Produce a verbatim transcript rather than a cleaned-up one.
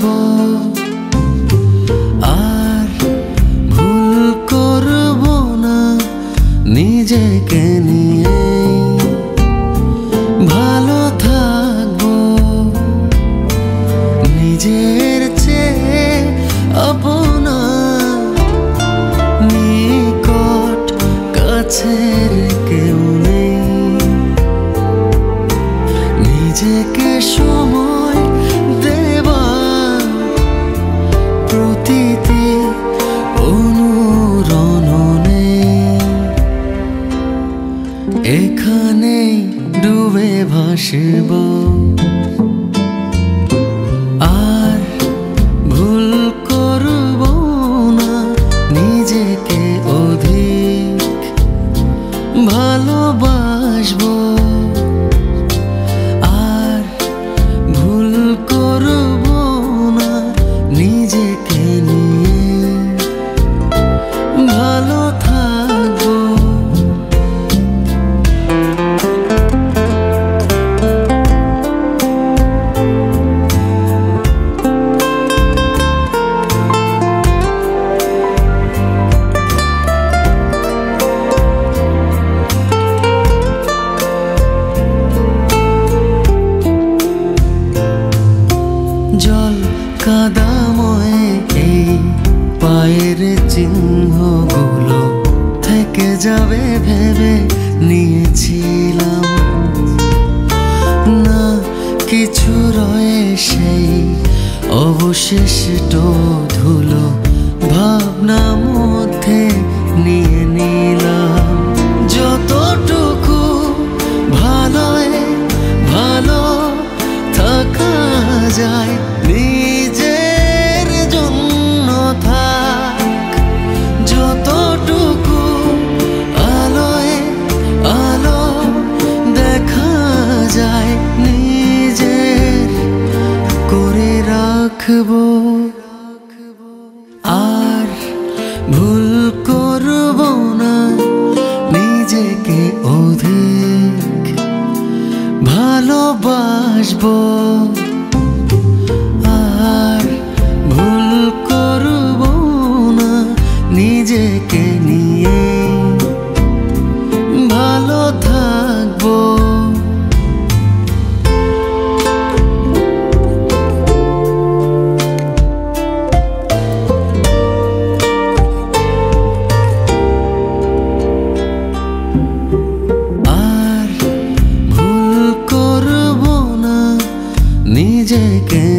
বাসবো, আর ভুল করবো না নিজেকে নিয়ে। ভালো থাকবো নিজের চেয়ে আপনা, নিকট কাছের কেউ নেই। নিজেকে সময় দেবা প্রতিটি অনুরণনে, এখানেই ডুবে ভাসব, আর ভুল করব না নিজেকে অধিক ভালোবাসবো, আর ভুল করব না নিজেকে নিয়ে। ভালো থাকবো জল কাদাময় এই পায়ের চিহ্নগুলো থেকে যাবে ভেবে নিয়েছিলাম, না কিছু রয়ে সেই অবশিষ্ট ধুলো ভাবনা মধ্যে নিয়ে নিলাম। যতটুকু ভালোয় ভালো থাকা যায় নিজের জন্য থাক, যতটুকু আলোয় আলো দেখা যায় নিজের করে রাখবো, আর ভুল করব না নিজেকে অধিক ভালোবাসবো, আর ভুল করব না নিজেকে নিয়ে। ভালো থাকবো নিজেকে